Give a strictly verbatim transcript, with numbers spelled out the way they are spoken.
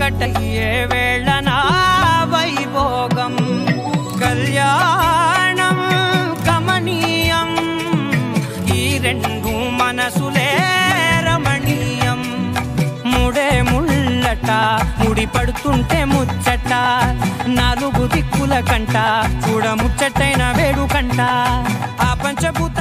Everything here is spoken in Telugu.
ఒకటయ్యే వేళ నా వైభోగం కళ్యాణం కమనీయం ఈ రెండు మనసులే రమణీయం ముడే ముళ్ళట ముడి పడుతుంటే ముచ్చట నాలుగు దిక్కుల కంట చూడ ముచ్చటైన వేడుకంట ఆ పంచభూత